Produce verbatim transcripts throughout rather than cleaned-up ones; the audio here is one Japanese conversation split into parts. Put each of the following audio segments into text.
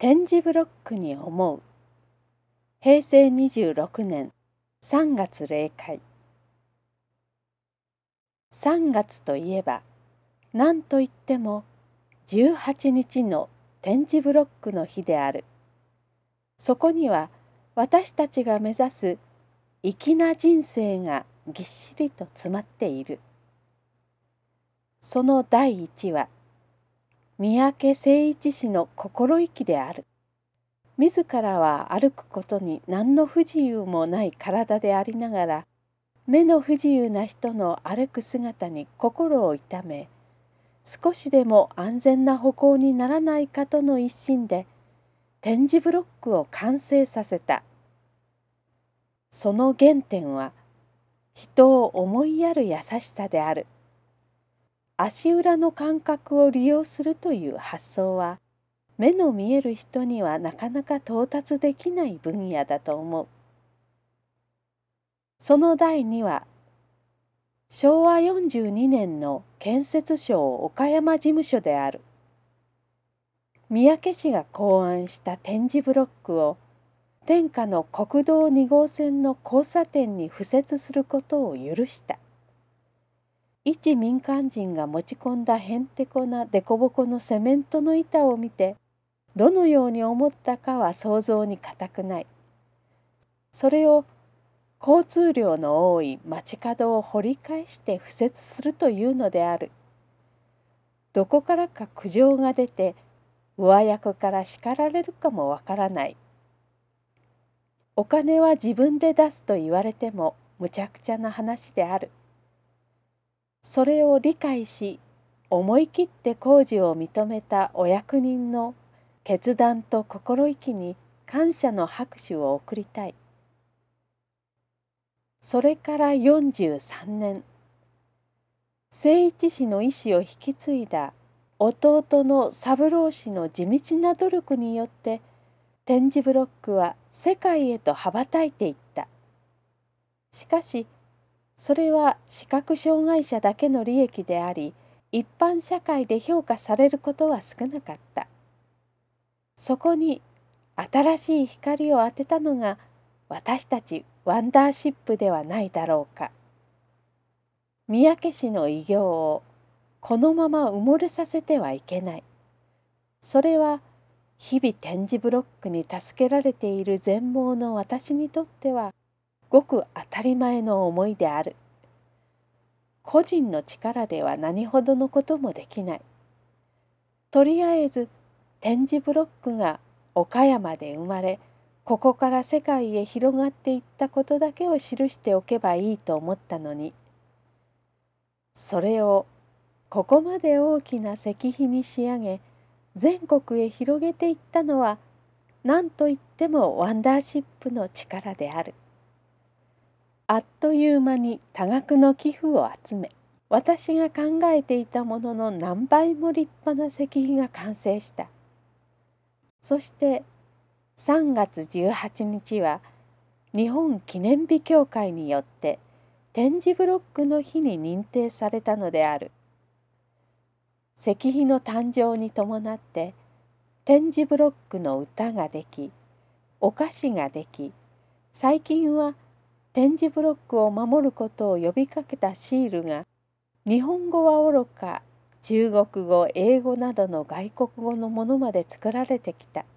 点字ブロックに思う。へいせいにじゅうろくねんさんがつ例会。さんがつといえば何といってもじゅうはちにちの点字ブロックの日である。そこには私たちが目指す粋な人生がぎっしりと詰まっている。その第一は三宅誠一氏の心意気である。自らは歩くことに何の不自由もない体でありながら、目の不自由な人の歩く姿に心を痛め、少しでも安全な歩行にならないかとの一心で点字ブロックを完成させた。その原点は人を思いやる優しさである。足裏の感覚を利用するという発想は、目の見える人にはなかなか到達できない分野だと思う。その第二は、しょうわよんじゅうにねんの建設省岡山事務所である。三宅氏が考案した点字ブロックを天下の国道にごうせんの交差点に敷設することを許した。一民間人が持ち込んだへんてこな凸凹のセメントの板を見て、どのように思ったかは想像に難くない。それを交通量の多い街角を掘り返して敷設するというのである。どこからか苦情が出て、上役から叱られるかもわからない。お金は自分で出すと言われてもむちゃくちゃな話である。それを理解し、思い切って工事を認めたお役人の決断と心意気に感謝の拍手を送りたい。それからよんじゅうさんねん、誠一氏の意志を引き継いだ弟の三郎氏の地道な努力によって、点字ブロックは世界へと羽ばたいていった。しかし、それは視覚障害者だけの利益であり、一般社会で評価されることは少なかった。そこに新しい光を当てたのが私たちワンダーシップではないだろうか。三宅氏の偉業をこのまま埋もれさせてはいけない。それは日々点字ブロックに助けられている全盲の私にとってはごく当たり前の思いである。個人の力では何ほどのこともできない。とりあえず点字ブロックが岡山で生まれ、ここから世界へ広がっていったことだけを記しておけばいいと思ったのに、それをここまで大きな石碑に仕上げ、全国へ広げていったのは何といってもワンダーシップの力である。あっという間に多額の寄付を集め、私が考えていたものの何倍も立派な石碑が完成した。そしてさんがつじゅうはちにちは日本記念日協会によって点字ブロックの日に認定されたのである。石碑の誕生に伴って点字ブロックの歌ができ、お菓子ができ、最近は点字ブロックを守ることを呼びかけたシールが日本語はおろか中国語、英語などの外国語のものまで作られてきた。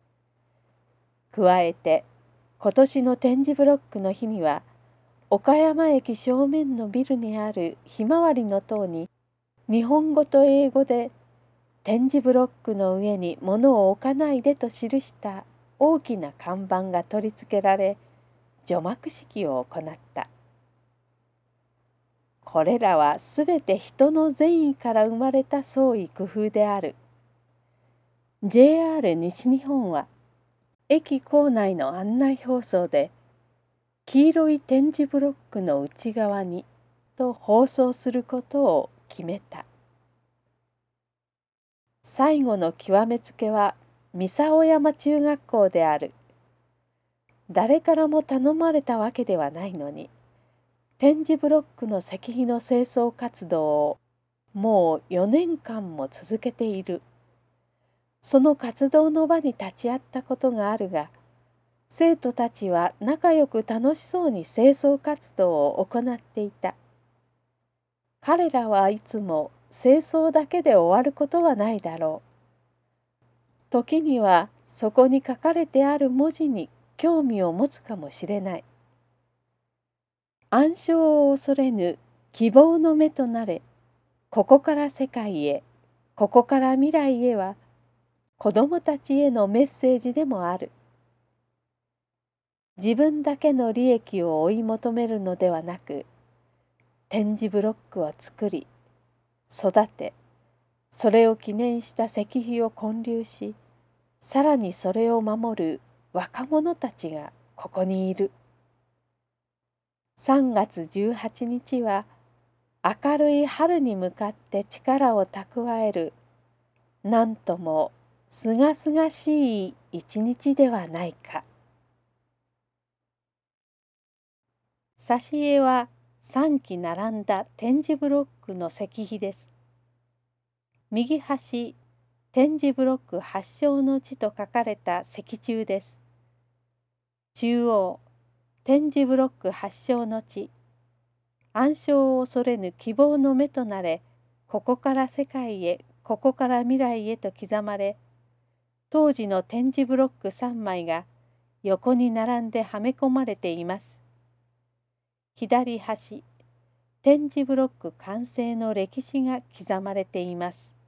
加えて今年の点字ブロックの日には岡山駅正面のビルにあるひまわりの塔に日本語と英語で点字ブロックの上に物を置かないでと記した大きな看板が取り付けられ、除幕式を行った。これらはすべて人の善意から生まれた創意工夫である。ジェイアール 西日本は駅構内の案内放送で黄色い点字ブロックの内側にと放送することを決めた。最後の極めつけは三竿山中学校である。誰からも頼まれたわけではないのに、点字ブロックの石碑の清掃活動をもうよねんかんも続けている。 その活動の場に立ち会ったことがあるが、生徒たちは仲良く楽しそうに清掃活動を行っていた。彼らはいつも清掃だけで終わることはないだろう。時にはそこに書かれてある文字に興味を持つかもしれない。暗礁を恐れぬ希望の目となれ、ここから世界へ、ここから未来へは、子どもたちへのメッセージでもある。自分だけの利益を追い求めるのではなく、点字ブロックを作り、育て、それを記念した石碑を建立し、さらにそれを守る若者たちがここにいる。さんがつじゅうはちにちは明るい春に向かって力を蓄える、なんともすがすがしい一日ではないか。挿絵はさんき並んだ点字ブロックの石碑です。右端、点字ブロック発祥の地と書かれた石柱です。中央、点字ブロック発祥の地、暗礁を恐れぬ希望の目となれ、ここから世界へ、ここから未来へと刻まれ、当時の点字ブロックさんまいが横に並んではめ込まれています。左端、点字ブロック完成の歴史が刻まれています。